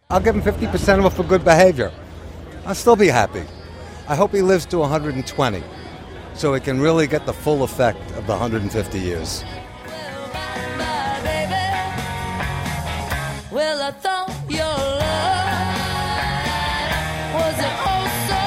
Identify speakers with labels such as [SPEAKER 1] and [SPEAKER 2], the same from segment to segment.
[SPEAKER 1] I'll give him 50% off for good behavior. I'll still be happy. I hope he lives to 120 so he can really get the full effect of the 150 years.
[SPEAKER 2] Well, I thought your love was an oh so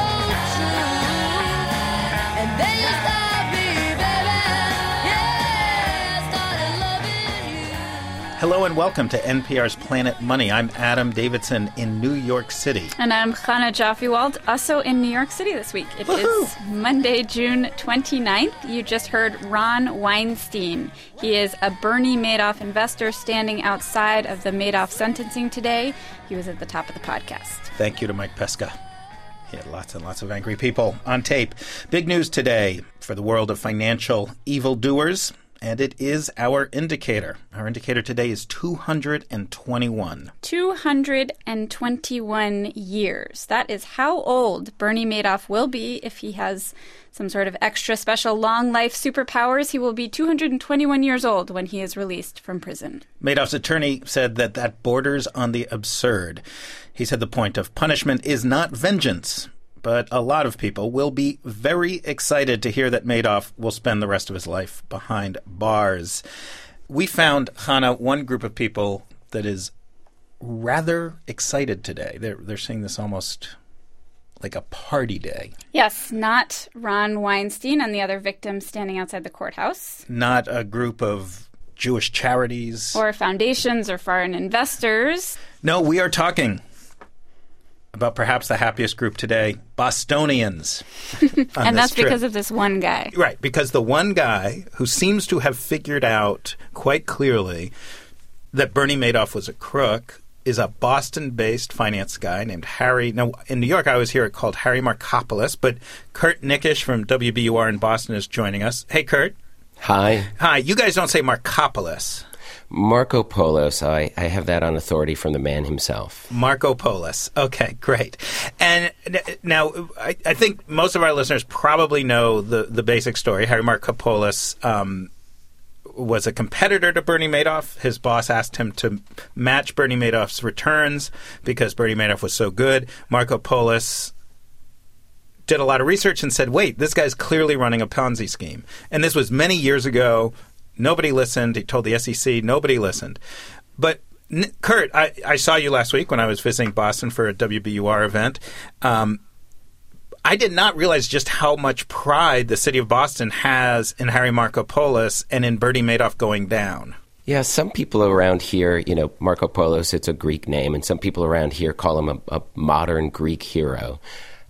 [SPEAKER 2] true. And then you started me, baby. Yeah, I started loving you.
[SPEAKER 3] Hello and welcome to NPR's Planet Money. I'm Adam Davidson in New York City.
[SPEAKER 4] And I'm Chana Joffe-Wald, also in New York City this week. It is Monday, June 29th. You just heard Ron Weinstein. He is a Bernie Madoff investor standing outside of the Madoff sentencing today. He was at the top of the podcast.
[SPEAKER 3] Thank you to Mike Pesca. He had lots and lots of angry people on tape. Big news today for the world of financial evildoers, and it is our indicator. Our indicator today is 221.
[SPEAKER 4] 221 years. That is how old Bernie Madoff will be if he has some sort of extra special long life superpowers. He will be 221 years old when he is released from prison.
[SPEAKER 3] Madoff's attorney said that borders on the absurd. He said the point of punishment is not vengeance. But a lot of people will be very excited to hear that Madoff will spend the rest of his life behind bars. We found, Chana, one group of people that is rather excited today. They're seeing this almost like a party day.
[SPEAKER 4] Yes, not Ron Weinstein and the other victims standing outside the courthouse.
[SPEAKER 3] Not a group of Jewish charities.
[SPEAKER 4] Or foundations or foreign investors.
[SPEAKER 3] No, we are talking about perhaps the happiest group today, Bostonians.
[SPEAKER 4] And that's because of this one guy.
[SPEAKER 3] Right, because the one guy who seems to have figured out quite clearly that Bernie Madoff was a crook is a Boston-based finance guy named Harry. Now, in New York, I always hear it called Harry Markopolos, but Kurt Nickish from WBUR in Boston is joining us. Hey, Kurt.
[SPEAKER 5] Hi.
[SPEAKER 3] Hi. You guys don't say Markopolos.
[SPEAKER 5] Marco Polos. I have that on authority from the man himself.
[SPEAKER 3] Marco Polos. Okay, great. And now I think most of our listeners probably know the basic story. Harry Markopolos was a competitor to Bernie Madoff. His boss asked him to match Bernie Madoff's returns because Bernie Madoff was so good. Markopolos did a lot of research and said, wait, this guy's clearly running a Ponzi scheme. And this was many years ago. Nobody listened. He told the SEC. Nobody listened. But, Kurt, I saw you last week when I was visiting Boston for a WBUR event. I did not realize just how much pride the city of Boston has in Harry Markopolos and in Bernie Madoff going down.
[SPEAKER 5] Yeah, some people around here, Markopolos, it's a Greek name, and some people around here call him a modern Greek hero.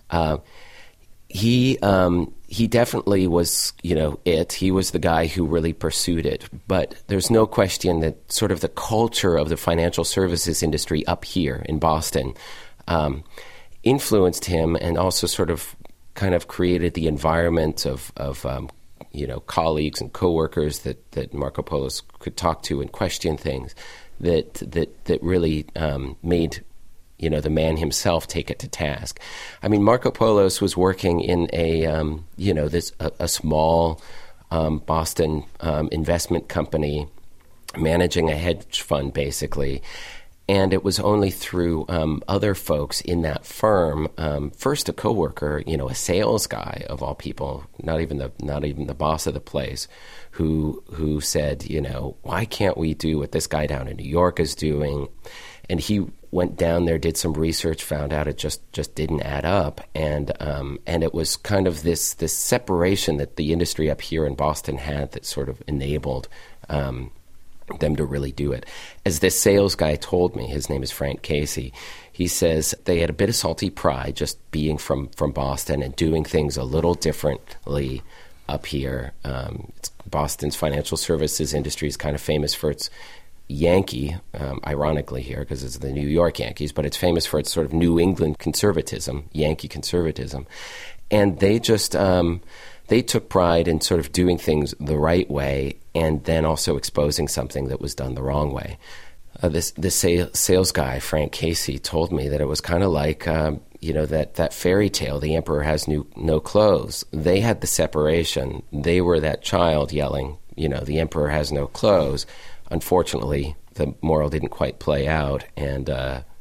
[SPEAKER 5] He definitely was, he was the guy who really pursued it. But there's no question that sort of the culture of the financial services industry up here in Boston influenced him and also sort of kind of created the environment of colleagues and coworkers that Markopolos could talk to and question things that really made the man himself take it to task. I mean, Markopolos was working in a small Boston investment company, managing a hedge fund, basically. And it was only through other folks in that firm, first a coworker, a sales guy of all people, not even the boss of the place, who said, why can't we do what this guy down in New York is doing? And he went down there, did some research, found out it just didn't add up, and it was kind of this separation that the industry up here in Boston had that sort of enabled them to really do it. As this sales guy told me, his name is Frank Casey, he says they had a bit of salty pride just being from Boston and doing things a little differently up here. Boston's financial services industry is kind of famous for its Yankee, ironically here, because it's the New York Yankees, but it's famous for its sort of New England conservatism, Yankee conservatism. And they just, they took pride in sort of doing things the right way and then also exposing something that was done the wrong way. This sales guy, Frank Casey, told me that it was kind of like, that fairy tale, the emperor has no clothes. They had the separation. They were that child yelling, the emperor has no clothes. Unfortunately, the moral didn't quite play out, and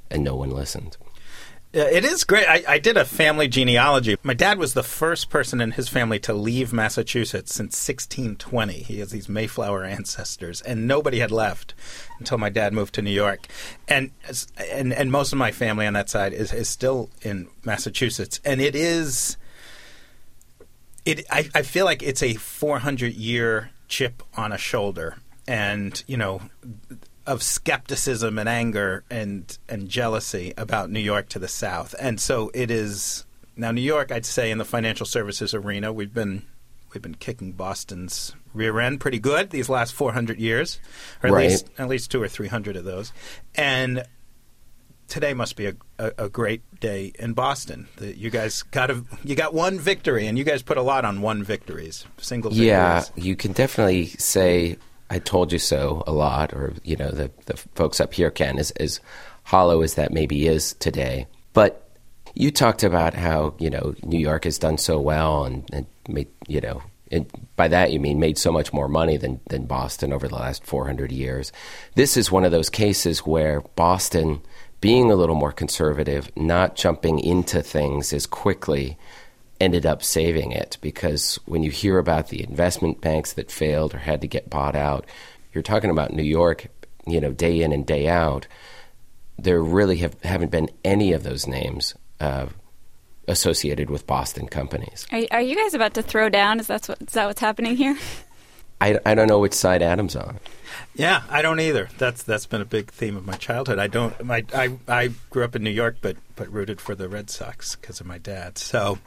[SPEAKER 5] and no one listened.
[SPEAKER 3] It is great. I did a family genealogy. My dad was the first person in his family to leave Massachusetts since 1620. He has these Mayflower ancestors, and nobody had left until my dad moved to New York. And most of my family on that side is still in Massachusetts. And it is... I feel like it's a 400-year chip on a shoulder. And, of skepticism and anger and jealousy about New York to the south. And so it is now New York, I'd say, in the financial services arena, we've been kicking Boston's rear end pretty good these last 400 years, or at least 200 or 300 of those. And today must be a great day in Boston. You guys you got one victory, and you guys put a lot on one victories, single victories.
[SPEAKER 5] Yeah, you can definitely say I told you so a lot, or, the folks up here can, as hollow as that maybe is today. But you talked about how, New York has done so well and made, and by that you mean made so much more money than Boston over the last 400 years. This is one of those cases where Boston, being a little more conservative, not jumping into things as quickly, ended up saving it, because when you hear about the investment banks that failed or had to get bought out, you're talking about New York, day in and day out. There really haven't been any of those names associated with Boston companies.
[SPEAKER 4] Are you guys about to throw down? Is that what's happening here?
[SPEAKER 5] I don't know which side Adam's on.
[SPEAKER 3] Yeah, I don't either. That's been a big theme of my childhood. I grew up in New York, but rooted for the Red Sox because of my dad. So,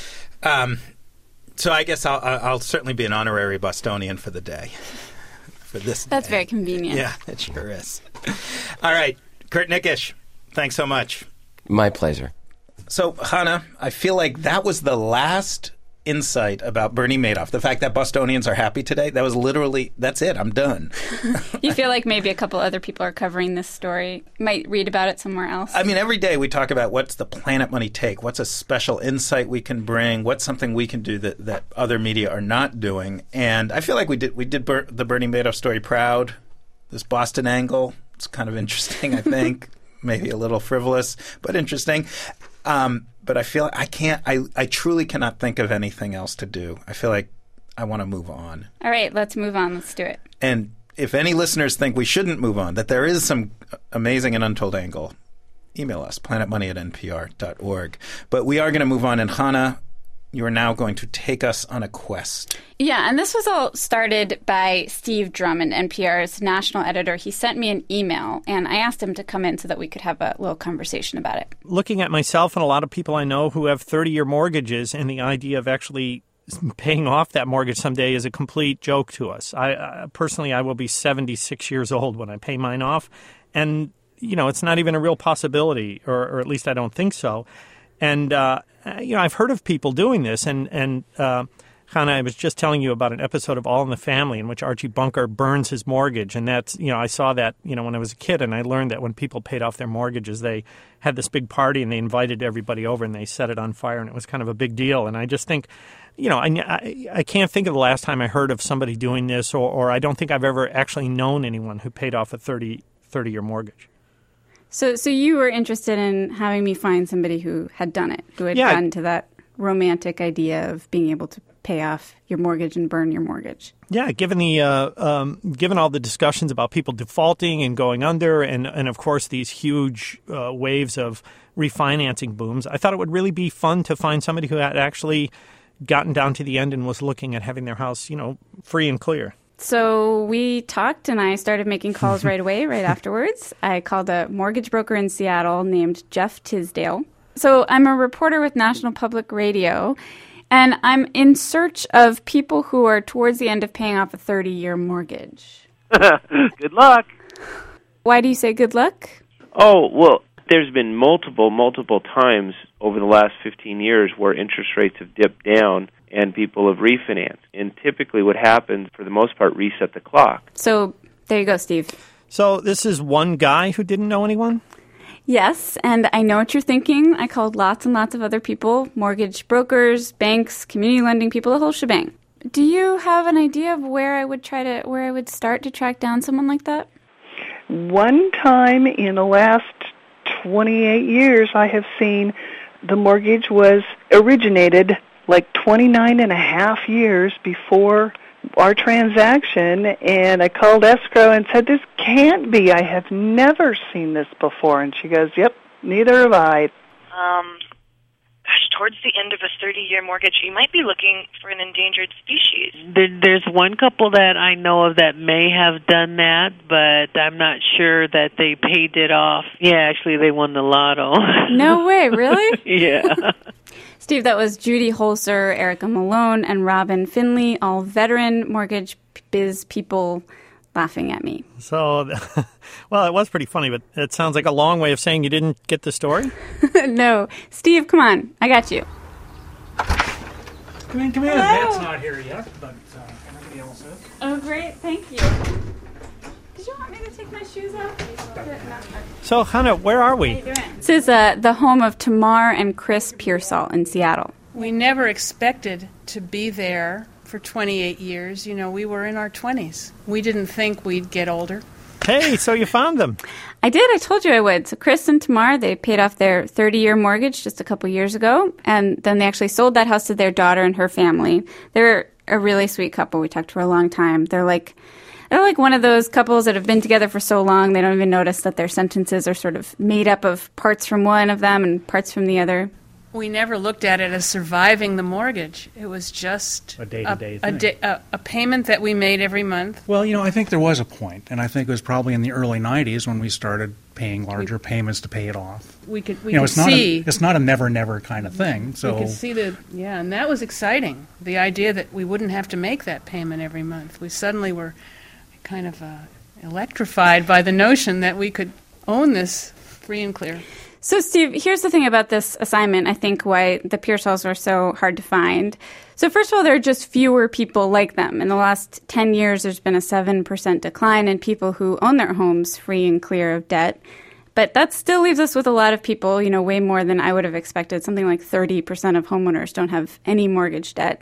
[SPEAKER 3] I guess I'll certainly be an honorary Bostonian for the day. For this
[SPEAKER 4] That's
[SPEAKER 3] day.
[SPEAKER 4] very convenient.
[SPEAKER 3] Yeah, it sure is. All right, Kurt Nickisch, thanks so much.
[SPEAKER 5] My pleasure.
[SPEAKER 3] So, Hannah, I feel like that was the last insight about Bernie Madoff. The fact that Bostonians are happy today, that's it. I'm done.
[SPEAKER 4] You feel like maybe a couple other people are covering this story, might read about it somewhere else?
[SPEAKER 3] I mean, every day we talk about what's the Planet Money take, what's a special insight we can bring, what's something we can do that other media are not doing. And I feel like we did the Bernie Madoff story proud. This Boston angle, it's kind of interesting, I think. Maybe a little frivolous, but interesting. But I feel I truly cannot think of anything else to do. I feel like I want to move on.
[SPEAKER 4] All right, let's move on. Let's do it.
[SPEAKER 3] And if any listeners think we shouldn't move on, that there is some amazing and untold angle, email us, planetmoney@npr.org. But we are going to move on. And Hannah, you are now going to take us on a quest.
[SPEAKER 4] Yeah, and this was all started by Steve Drummond, NPR's national editor. He sent me an email, and I asked him to come in so that we could have a little conversation about it.
[SPEAKER 6] Looking at myself and a lot of people I know who have 30-year mortgages, and the idea of actually paying off that mortgage someday is a complete joke to us. I personally, I will be 76 years old when I pay mine off, and it's not even a real possibility, or at least I don't think so. And I've heard of people doing this, and Hannah, I was just telling you about an episode of All in the Family in which Archie Bunker burns his mortgage, and that's I saw that when I was a kid, and I learned that when people paid off their mortgages, they had this big party and they invited everybody over and they set it on fire, and it was kind of a big deal. And I just think, I can't think of the last time I heard of somebody doing this, or I don't think I've ever actually known anyone who paid off a 30-year mortgage.
[SPEAKER 4] So you were interested in having me find somebody who had done it, who had gotten to that romantic idea of being able to pay off your mortgage and burn your mortgage.
[SPEAKER 6] Yeah, given all the discussions about people defaulting and going under, and of course these huge waves of refinancing booms, I thought it would really be fun to find somebody who had actually gotten down to the end and was looking at having their house, free and clear.
[SPEAKER 4] So we talked, and I started making calls right away, right afterwards. I called a mortgage broker in Seattle named Jeff Tisdale. So I'm a reporter with National Public Radio, and I'm in search of people who are towards the end of paying off a 30-year mortgage.
[SPEAKER 7] Good luck.
[SPEAKER 4] Why do you say good luck?
[SPEAKER 7] Oh, well, there's been multiple times over the last 15 years where interest rates have dipped down and people have refinanced. And typically what happens, for the most part, reset the clock.
[SPEAKER 4] So there you go, Steve.
[SPEAKER 6] So this is one guy who didn't know anyone?
[SPEAKER 4] Yes, and I know what you're thinking. I called lots and lots of other people, mortgage brokers, banks, community lending people, the whole shebang. Do you have an idea of where I would start to track down someone like that?
[SPEAKER 8] One time in the last 28 years, I have seen the mortgage was originated like 29 and a half years before our transaction, and I called escrow and said, this can't be. I have never seen this before. And she goes, yep, neither have I.
[SPEAKER 9] Towards the end of a 30-year mortgage, you might be looking for an endangered species.
[SPEAKER 10] There's one couple that I know of that may have done that, but I'm not sure that they paid it off. Yeah, actually, they won the lotto.
[SPEAKER 4] No way, really?
[SPEAKER 10] Yeah.
[SPEAKER 4] Steve, that was Judy Holzer, Erica Malone, and Robin Finley, all veteran mortgage biz people laughing at me.
[SPEAKER 6] So, well, it was pretty funny, but it sounds like a long way of saying you didn't get the story.
[SPEAKER 4] No. Steve, come on. I got you.
[SPEAKER 11] Come in.
[SPEAKER 4] Hello.
[SPEAKER 11] Matt's not here yet, but everybody else is.
[SPEAKER 4] Oh, great. Thank you. Did you want me to take my shoes off?
[SPEAKER 6] So, Hannah, where are we?
[SPEAKER 4] This is the home of Tamar and Chris Pearsall in Seattle.
[SPEAKER 12] We never expected to be there for 28 years. You know, we were in our 20s. We didn't think we'd get older.
[SPEAKER 6] Hey, so you found them.
[SPEAKER 4] I did. I told you I would. So Chris and Tamar, they paid off their 30-year mortgage just a couple years ago, and then they actually sold that house to their daughter and her family. They're a really sweet couple. We talked for a long time. They're like one of those couples that have been together for so long they don't even notice that their sentences are sort of made up of parts from one of them and parts from the other.
[SPEAKER 12] We never looked at it as surviving the mortgage. It was just
[SPEAKER 11] a day-to-day thing.
[SPEAKER 12] A payment that we made every month.
[SPEAKER 11] Well, you know, I think there was a point, and I think it was probably in the early 90s when we started paying larger payments to pay it off.
[SPEAKER 12] We could
[SPEAKER 11] see. It's not a never kind of thing. So
[SPEAKER 12] we could see and that was exciting. The idea that we wouldn't have to make that payment every month. We suddenly were kind of electrified by the notion that we could own this free and clear.
[SPEAKER 4] So, Steve, here's the thing about this assignment, I think why the Pearsalls are so hard to find. So, first of all, there are just fewer people like them. In the last 10 years, there's been a 7% decline in people who own their homes free and clear of debt. But that still leaves us with a lot of people, you know, way more than I would have expected. Something like 30% of homeowners don't have any mortgage debt.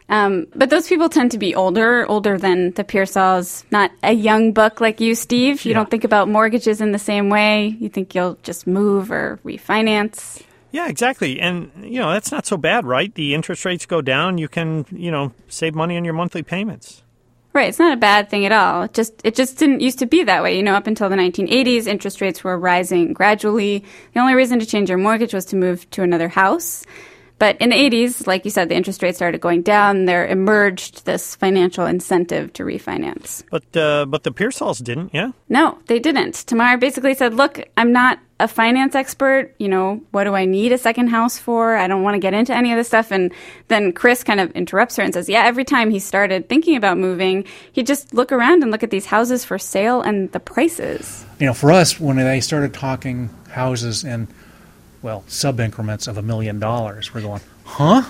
[SPEAKER 4] But those people tend to be older than the Pearsalls, not a young buck like you, Steve. You don't think about mortgages in the same way. You think you'll just move or refinance.
[SPEAKER 6] Yeah, exactly. And, you know, that's not so bad, right? The interest rates go down. You can, you know, save money on your monthly payments.
[SPEAKER 4] Right. It's not a bad thing at all. It just didn't used to be that way. You know, up until the 1980s, interest rates were rising gradually. The only reason to change your mortgage was to move to another house. But in the 80s, like you said, the interest rates started going down. There emerged this financial incentive to refinance.
[SPEAKER 6] But the Pearsalls didn't, yeah?
[SPEAKER 4] No, they didn't. Tamar basically said, look, I'm not a finance expert. You know, what do I need a second house for? I don't want to get into any of this stuff. And then Chris kind of interrupts her and says, yeah, every time he started thinking about moving, he'd just look around and look at these houses for sale and the prices.
[SPEAKER 11] You know, for us, when they started talking houses in sub-increments of $1 million. We're going, huh?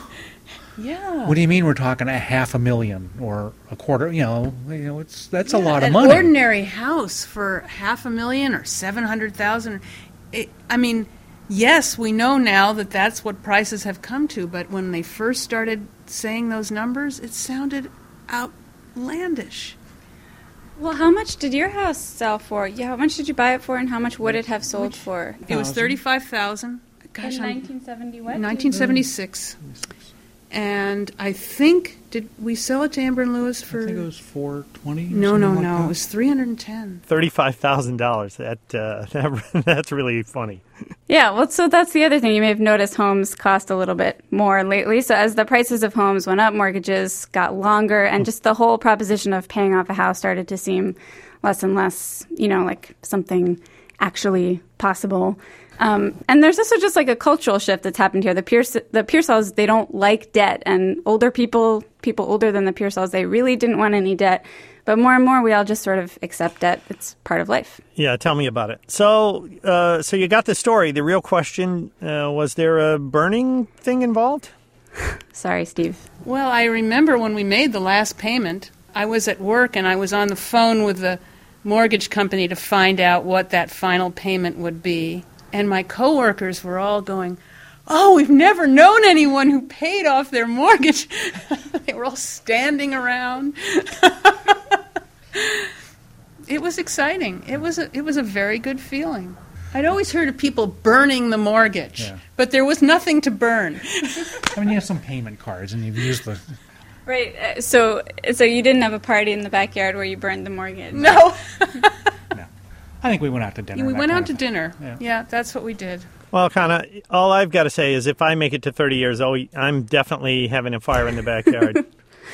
[SPEAKER 12] Yeah.
[SPEAKER 11] What do you mean we're talking $500,000 or a quarter? You know, that's a lot of money.
[SPEAKER 12] An ordinary house for $500,000 or $700,000. I mean, yes, we know now that that's what prices have come to. But when they first started saying those numbers, it sounded outlandish.
[SPEAKER 4] Well, how much did your house sell for? Yeah, how much did you buy it for, and how much would it have sold for?
[SPEAKER 12] It was $35,000. Gosh,
[SPEAKER 4] in 1970 what?
[SPEAKER 12] 1976. And I think, did we sell it to Amber and Lewis for?
[SPEAKER 11] I think it was $420.
[SPEAKER 12] No. It was $310.
[SPEAKER 6] $35,000. That's really funny.
[SPEAKER 4] Yeah, well, so that's the other thing. You may have noticed homes cost a little bit more lately. So as the prices of homes went up, mortgages got longer, and just the whole proposition of paying off a house started to seem less and less, you know, like something actually possible. And there's also just like a cultural shift that's happened here. The Pearsalls, they don't like debt, and older people older than the Pearsalls, they really didn't want any debt. But more and more, we all just sort of accept debt. It's part of life.
[SPEAKER 6] Yeah, tell me about it. So you got the story. The real question, was there a burning thing involved?
[SPEAKER 4] Sorry, Steve.
[SPEAKER 12] Well, I remember when we made the last payment, I was at work and I was on the phone with the mortgage company to find out what that final payment would be. And my coworkers were all going, oh, we've never known anyone who paid off their mortgage. They were all standing around. It was exciting. It was a very good feeling. I'd always heard of people burning the mortgage,
[SPEAKER 11] Yeah.
[SPEAKER 12] but there was nothing to burn.
[SPEAKER 11] I mean, you have some payment cards, and you've used the.
[SPEAKER 4] Right. So you didn't have a party in the backyard where you burned the mortgage?
[SPEAKER 12] No.
[SPEAKER 11] I think we went out to dinner.
[SPEAKER 12] We
[SPEAKER 11] and that
[SPEAKER 12] went
[SPEAKER 11] kind
[SPEAKER 12] out
[SPEAKER 11] of
[SPEAKER 12] to
[SPEAKER 11] thing.
[SPEAKER 12] dinner. Yeah, that's what we did.
[SPEAKER 6] Well, Connor, all I've got to say is if I make it to 30 years old, I'm definitely having a fire in the backyard.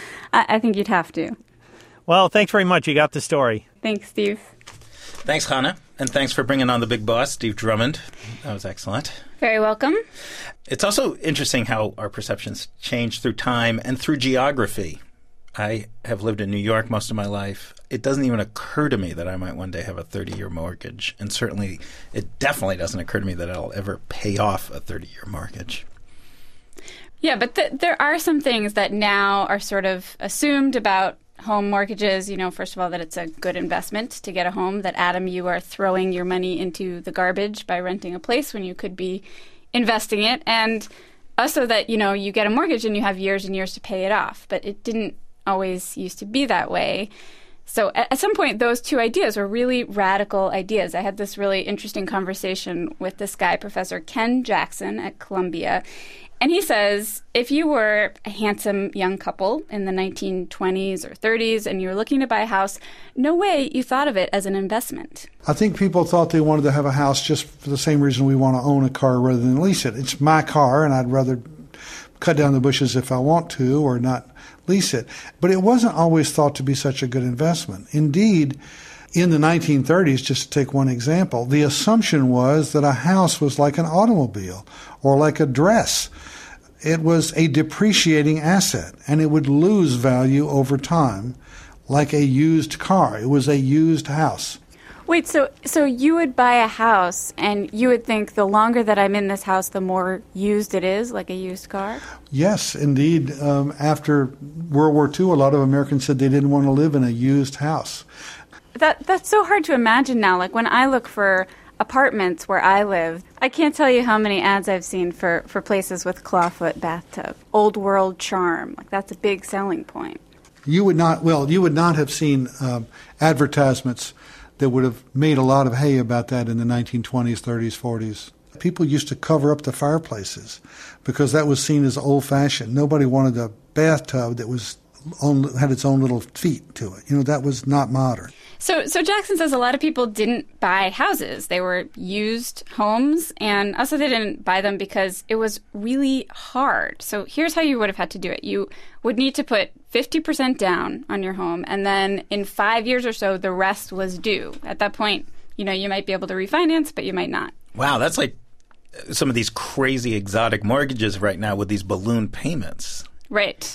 [SPEAKER 4] I think you'd have to.
[SPEAKER 6] Well, thanks very much. You got the story.
[SPEAKER 4] Thanks, Steve.
[SPEAKER 3] Thanks, Hannah. And thanks for bringing on the big boss, Steve Drummond. That was excellent.
[SPEAKER 4] Very welcome.
[SPEAKER 3] It's also interesting how our perceptions change through time and through geography. I have lived in New York most of my life. It doesn't even occur to me that I might one day have a 30-year mortgage. And certainly, it definitely doesn't occur to me that I'll ever pay off a 30-year mortgage.
[SPEAKER 4] Yeah, but there are some things that now are sort of assumed about home mortgages. You know, first of all, that it's a good investment to get a home, that, Adam, you are throwing your money into the garbage by renting a place when you could be investing it. And also that, you know, you get a mortgage and you have years and years to pay it off. But it didn't always used to be that way. So at some point, those two ideas were really radical ideas. I had this really interesting conversation with this guy, Professor Ken Jackson at Columbia. And he says, if you were a handsome young couple in the 1920s or 30s and you were looking to buy a house, no way you thought of it as an investment.
[SPEAKER 13] I think people thought they wanted to have a house just for the same reason we want to own a car rather than lease it. It's my car, and I'd rather cut down the bushes if I want to or not lease it. But it wasn't always thought to be such a good investment. Indeed, in the 1930s, just to take one example, the assumption was that a house was like an automobile or like a dress. It was a depreciating asset, and it would lose value over time, like a used car. It was a used house.
[SPEAKER 4] Wait, so you would buy a house, and you would think the longer that I'm in this house, the more used it is, like a used car?
[SPEAKER 13] Yes, indeed. After World War II, a lot of Americans said they didn't want to live in a used house.
[SPEAKER 4] That's so hard to imagine now. Like, when I look for apartments where I live, I can't tell you how many ads I've seen for places with clawfoot bathtub. Old world charm. Like, that's a big selling point.
[SPEAKER 13] You would not have seen advertisements that would have made a lot of hay about that in the 1920s, 30s, 40s. People used to cover up the fireplaces because that was seen as old-fashioned. Nobody wanted a bathtub that had its own little feet to it. You know, that was not modern.
[SPEAKER 4] So Jackson says a lot of people didn't buy houses. They were used homes, and also they didn't buy them because it was really hard. So here's how you would have had to do it. You would need to put 50% down on your home, and then in 5 years or so, the rest was due. At that point, you know, you might be able to refinance, but you might not.
[SPEAKER 3] Wow, that's like some of these crazy exotic mortgages right now with these balloon payments.
[SPEAKER 4] Right.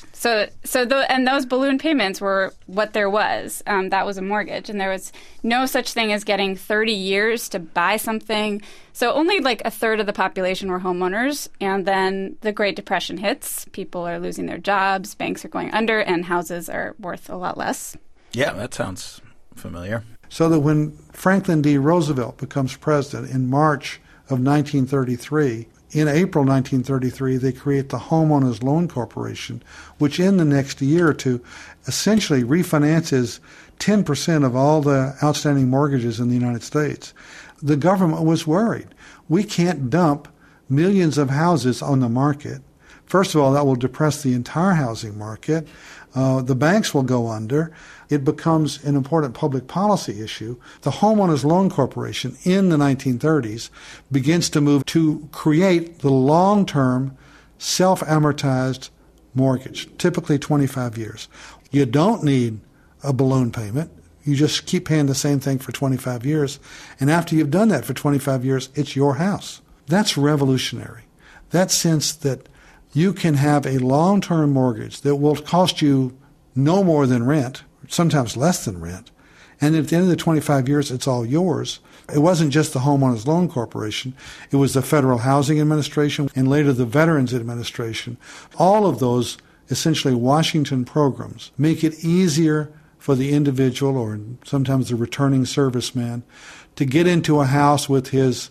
[SPEAKER 4] And those balloon payments were what there was. That was a mortgage, and there was no such thing as getting 30 years to buy something. So only like a third of the population were homeowners, and then the Great Depression hits. People are losing their jobs, banks are going under, and houses are worth a lot less.
[SPEAKER 3] Yeah, that sounds familiar.
[SPEAKER 13] So that when Franklin D. Roosevelt becomes president in March of 1933, in April 1933, they create the Homeowners Loan Corporation, which in the next year or two essentially refinances 10% of all the outstanding mortgages in the United States. The government was worried. We can't dump millions of houses on the market. First of all, that will depress the entire housing market. The banks will go under. It becomes an important public policy issue. The Homeowners Loan Corporation in the 1930s begins to move to create the long-term self-amortized mortgage, typically 25 years. You don't need a balloon payment. You just keep paying the same thing for 25 years. And after you've done that for 25 years, it's your house. That's revolutionary. That sense that you can have a long-term mortgage that will cost you no more than rent, sometimes less than rent, and at the end of the 25 years, it's all yours. It wasn't just the Homeowners Loan Corporation. It was the Federal Housing Administration and later the Veterans Administration. All of those, essentially Washington programs, make it easier for the individual or sometimes the returning serviceman to get into a house with his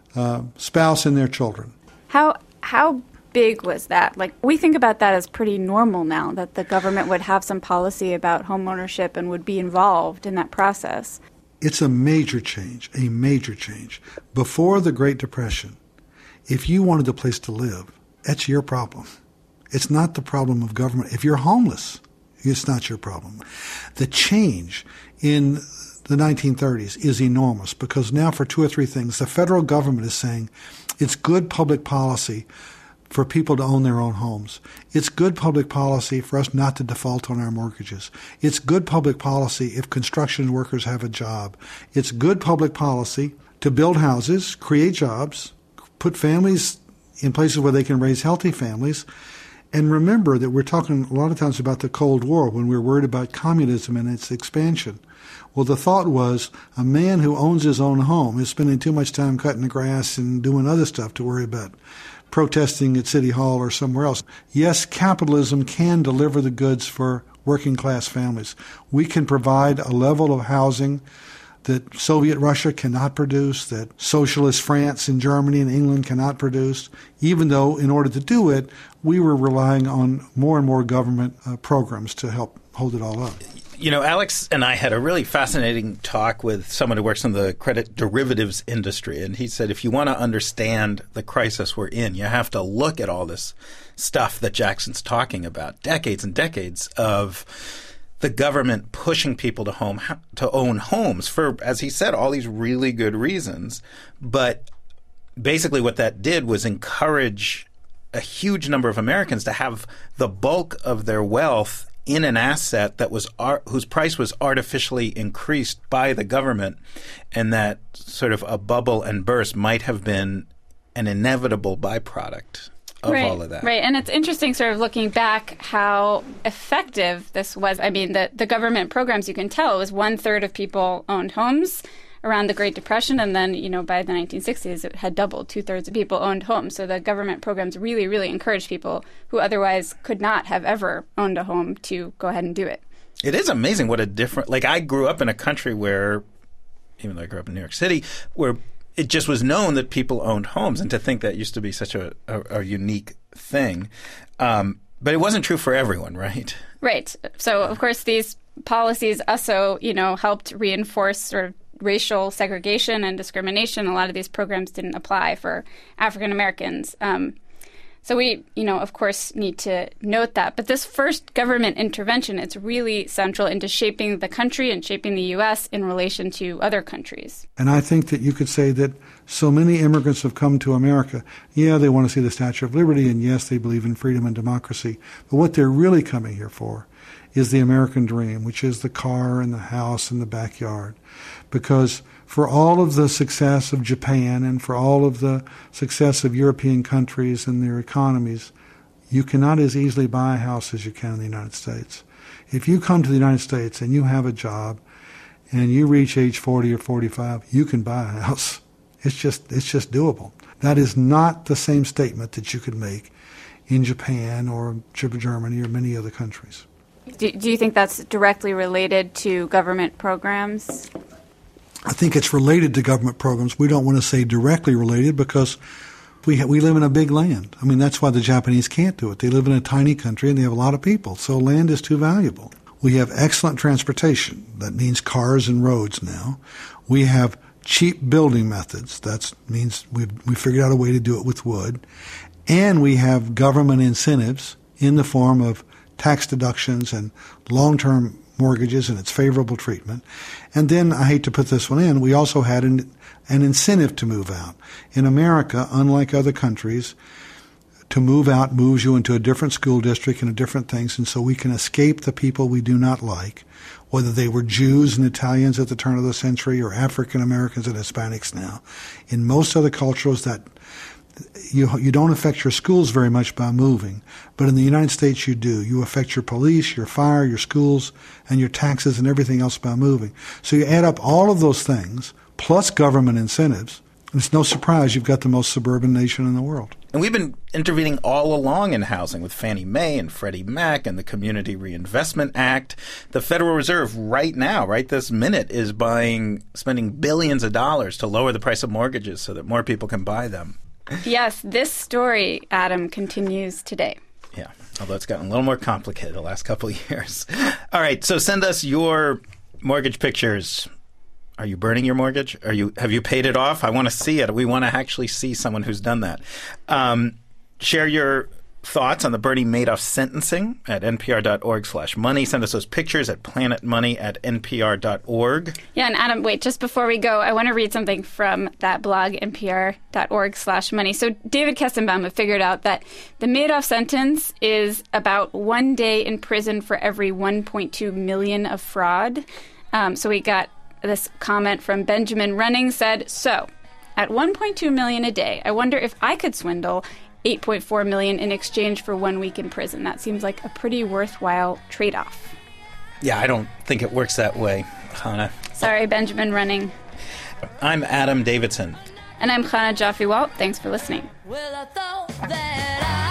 [SPEAKER 13] spouse and their children.
[SPEAKER 4] How big was that? Like, we think about that as pretty normal now, that the government would have some policy about home ownership and would be involved in that process.
[SPEAKER 13] It's a major change, a major change. Before the Great Depression, if you wanted a place to live, that's your problem. It's not the problem of government. If you're homeless, it's not your problem. The change in the 1930s is enormous because now for 2 or 3 things, the federal government is saying it's good public policy for people to own their own homes. It's good public policy for us not to default on our mortgages. It's good public policy if construction workers have a job. It's good public policy to build houses, create jobs, put families in places where they can raise healthy families. And remember that we're talking a lot of times about the Cold War when we're worried about communism and its expansion. Well, the thought was a man who owns his own home is spending too much time cutting the grass and doing other stuff to worry about protesting at City Hall or somewhere else. Yes, capitalism can deliver the goods for working class families. We can provide a level of housing that Soviet Russia cannot produce, that socialist France and Germany and England cannot produce, even though in order to do it, we were relying on more and more government programs to help hold it all up.
[SPEAKER 3] You know, Alex and I had a really fascinating talk with someone who works in the credit derivatives industry, and he said if you want to understand the crisis we're in, you have to look at all this stuff that Jackson's talking about, decades and decades of the government pushing people to own homes for, as he said, all these really good reasons. But basically what that did was encourage a huge number of Americans to have the bulk of their wealth in an asset that was whose price was artificially increased by the government, and that sort of a bubble and burst might have been an inevitable byproduct of all of that.
[SPEAKER 4] Right. And it's interesting sort of looking back how effective this was. I mean, the government programs, you can tell, it was 1/3 of people owned homes around the Great Depression, and then, you know, by the 1960s, it had doubled. 2/3 of people owned homes. So the government programs really, really encouraged people who otherwise could not have ever owned a home to go ahead and do it.
[SPEAKER 3] It is amazing what a different – like I grew up in a country where, even though I grew up in New York City, where it just was known that people owned homes, and to think that used to be such a unique thing. But it wasn't true for everyone, right?
[SPEAKER 4] Right. So, of course, these policies also, you know, helped reinforce sort of racial segregation and discrimination. A lot of these programs didn't apply for African Americans. So we, you know, of course, need to note that. But this first government intervention, it's really central into shaping the country and shaping the U.S. in relation to other countries.
[SPEAKER 13] And I think that you could say that so many immigrants have come to America. Yeah, they want to see the Statue of Liberty, and yes, they believe in freedom and democracy. But what they're really coming here for is the American dream, which is the car and the house and the backyard. Because for all of the success of Japan and for all of the success of European countries and their economies, you cannot as easily buy a house as you can in the United States. If you come to the United States and you have a job and you reach age 40 or 45, you can buy a house. It's just doable. That is not the same statement that you could make in Japan or Germany or many other countries.
[SPEAKER 4] Do you think that's directly related to government programs?
[SPEAKER 13] I think it's related to government programs. We don't want to say directly related because we live in a big land. I mean, that's why the Japanese can't do it. They live in a tiny country and they have a lot of people, so land is too valuable. We have excellent transportation. That means cars and roads now. We have cheap building methods. That means we figured out a way to do it with wood. And we have government incentives in the form of tax deductions and long-term mortgages and its favorable treatment. And then, I hate to put this one in, we also had an incentive to move out. In America, unlike other countries, to move out moves you into a different school district and different things, and so we can escape the people we do not like, whether they were Jews and Italians at the turn of the century or African Americans and Hispanics now. In most other cultures, that you don't affect your schools very much by moving, but in the United States you do. You affect your police, your fire, your schools, and your taxes and everything else by moving. So you add up all of those things, plus government incentives, and it's no surprise you've got the most suburban nation in the world.
[SPEAKER 3] And we've been intervening all along in housing with Fannie Mae and Freddie Mac and the Community Reinvestment Act. The Federal Reserve right now, right this minute, is spending billions of dollars to lower the price of mortgages so that more people can buy them.
[SPEAKER 4] Yes, this story, Adam, continues today.
[SPEAKER 3] Yeah, although it's gotten a little more complicated the last couple of years. All right, so send us your mortgage pictures Are you burning your mortgage? Have you paid it off? I want to see it. We want to actually see someone who's done that. Share your thoughts on the Bernie Madoff sentencing at npr.org/money. Send us those pictures at planetmoney@npr.org.
[SPEAKER 4] Yeah, and Adam, wait, just before we go, I want to read something from that blog, npr.org/money. So David Kestenbaum have figured out that the Madoff sentence is about 1 day in prison for every 1.2 million of fraud. So we got this comment from Benjamin Running said, so at 1.2 million a day, I wonder if I could swindle 8.4 million in exchange for 1 week in prison. That seems like a pretty worthwhile trade-off.
[SPEAKER 3] Yeah, I don't think it works that way, Chana.
[SPEAKER 4] Sorry, Benjamin Running.
[SPEAKER 3] I'm Adam Davidson.
[SPEAKER 4] And I'm Chana Joffe-Walt. Thanks for listening.
[SPEAKER 2] Well, I thought that